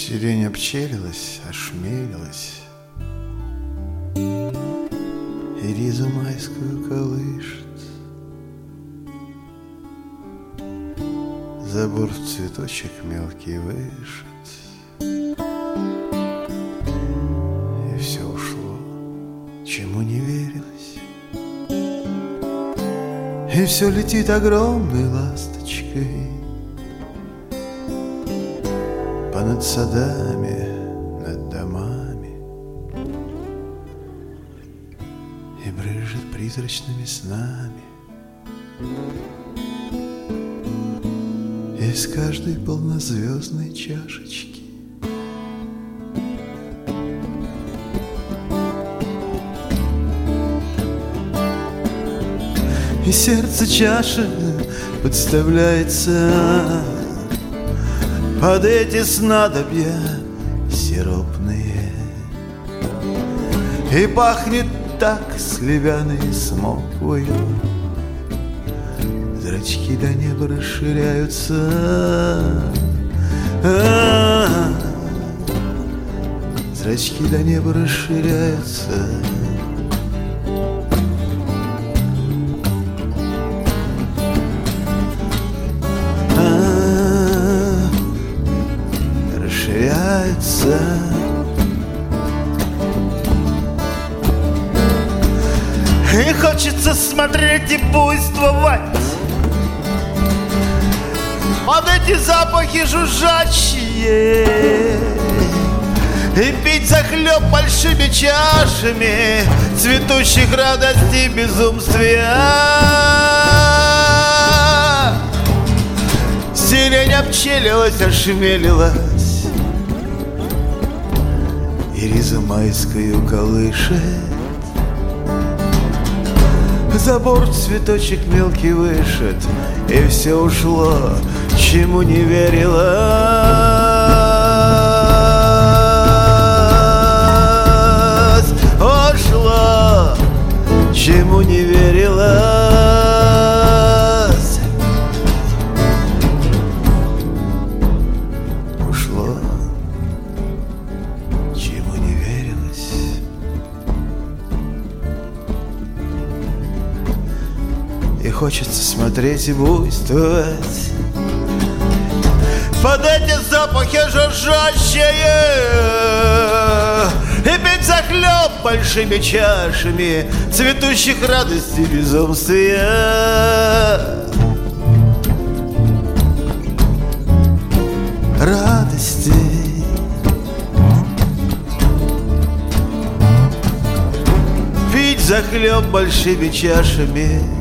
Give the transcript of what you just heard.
Сирень обчелилась, ошмелилась, и ризу майскую колышет. Забор в цветочек мелкий вышит, и все ушло, чему не верилось. И все летит огромной ласточкой понад садами, над домами, и брызжет призрачными снами из каждой полнозвездной чашечки. И сердце чаши подставляется под эти снадобья сиропные, и пахнет так сливяной смоквою. Зрачки до неба расширяются, зрачки до неба расширяются. Расширяются. И хочется смотреть и буйствовать под эти запахи жужжащие, и пить захлеб большими чашами цветущих радостей безумствия. Сирень обчелилась, ошмелилась, и ризу майскую колышет. Забор цветочек мелкий вышит, и все ушло, чему не верилось. Ушло, чему не верилось. Ушло, чему не верилось. И хочется смотреть и буйствовать под эти запахи жужжащие, и пить захлеб большими чашами цветущих радостей безумствия. Радостей. Пить захлеб большими чашами